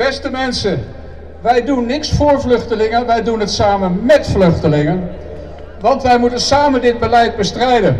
Beste mensen, wij doen niks voor vluchtelingen, wij doen het samen met vluchtelingen. Want wij moeten samen dit beleid bestrijden.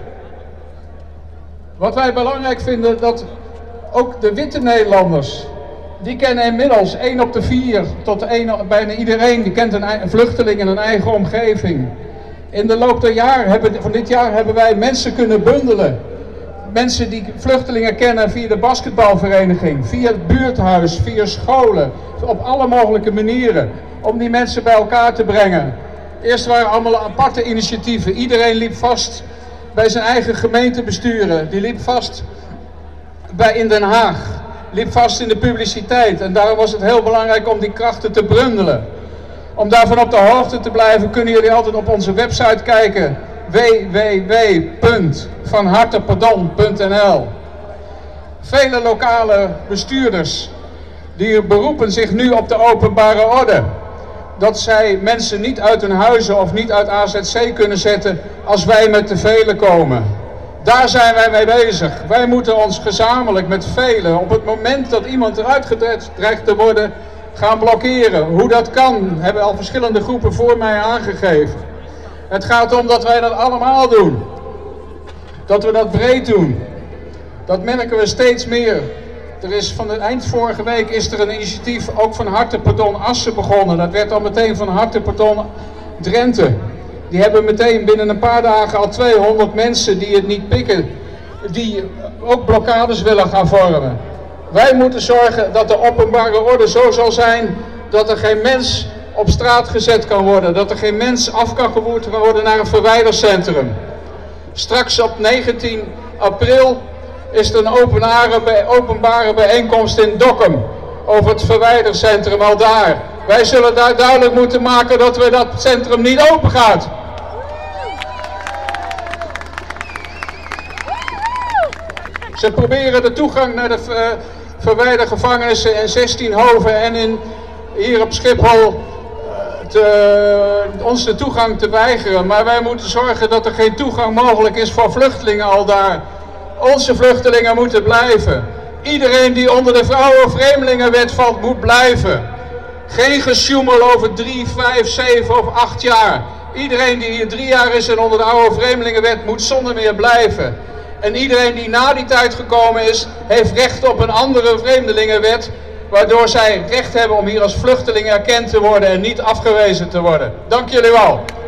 Wat wij belangrijk vinden, dat ook de witte Nederlanders, die kennen inmiddels 1 op de 4 tot bijna iedereen, die kent een vluchteling in een eigen omgeving. In de loop van dit jaar hebben wij mensen kunnen bundelen. Mensen die vluchtelingen kennen via de basketbalvereniging, via het buurthuis, via scholen, op alle mogelijke manieren. Om die mensen bij elkaar te brengen. Eerst waren allemaal aparte initiatieven. Iedereen liep vast bij zijn eigen gemeentebesturen. Die liep vast in Den Haag. Liep vast in de publiciteit. En daarom was het heel belangrijk om die krachten te bundelen. Om daarvan op de hoogte te blijven kunnen jullie altijd op onze website kijken. www.vanhartepardon.nl. Vele lokale bestuurders die beroepen zich nu op de openbare orde. Dat zij mensen niet uit hun huizen of niet uit AZC kunnen zetten als wij met te velen komen. Daar zijn wij mee bezig. Wij moeten ons gezamenlijk met velen op het moment dat iemand eruit gedreigd te worden gaan blokkeren. Hoe dat kan, hebben al verschillende groepen voor mij aangegeven. Het gaat om dat wij dat allemaal doen. Dat we dat breed doen. Dat merken we steeds meer. Er is eind vorige week is er een initiatief ook van Hartepardon Assen begonnen. Dat werd al meteen van Hartepardon Drenthe. Die hebben meteen binnen een paar dagen al 200 mensen die het niet pikken, die ook blokkades willen gaan vormen. Wij moeten zorgen dat de openbare orde zo zal zijn dat er geen mens op straat gezet kan worden. Dat er geen mens af kan gevoerd worden naar een verwijdercentrum. Straks op 19 april is er een openbare bijeenkomst in Dokkum over het verwijdercentrum al daar. Wij zullen daar duidelijk moeten maken dat dat centrum niet open gaat. Ze proberen de toegang naar de verwijdergevangenissen in 16 Hoven en hier op Schiphol ons de toegang te weigeren. Maar wij moeten zorgen dat er geen toegang mogelijk is voor vluchtelingen al daar. Onze vluchtelingen moeten blijven. Iedereen die onder de Vrouwenvreemdelingenwet valt, moet blijven. Geen gesjoemel over 3, 5, 7 of 8 jaar. Iedereen die hier 3 jaar is en onder de oude Vreemdelingenwet moet zonder meer blijven. En iedereen die na die tijd gekomen is, heeft recht op een andere Vreemdelingenwet, waardoor zij recht hebben om hier als vluchteling erkend te worden en niet afgewezen te worden. Dank jullie wel.